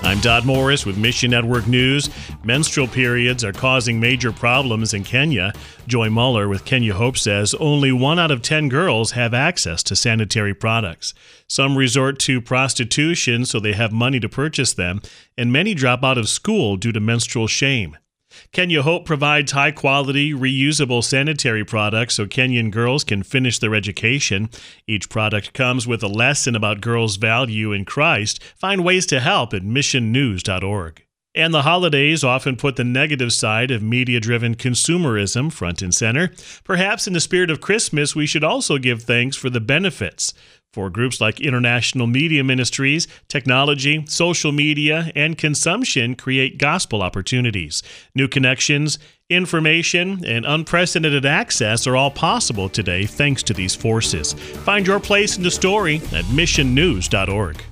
I'm Todd Morris with Mission Network News. Menstrual periods are causing major problems in Kenya. Joy Muller with Kenya Hope says only 1 out of 10 girls have access to sanitary products. Some resort to prostitution so they have money to purchase them, and many drop out of school due to menstrual shame. Kenya Hope provides high-quality, reusable sanitary products so Kenyan girls can finish their education. Each product comes with a lesson about girls' value in Christ. Find ways to help at missionnews.org. And the holidays often put the negative side of media-driven consumerism front and center. Perhaps in the spirit of Christmas, we should also give thanks for the benefits. For groups like International Media Ministries, technology, social media, and consumption create gospel opportunities. New connections, information, and unprecedented access are all possible today thanks to these forces. Find your place in the story at missionnews.org.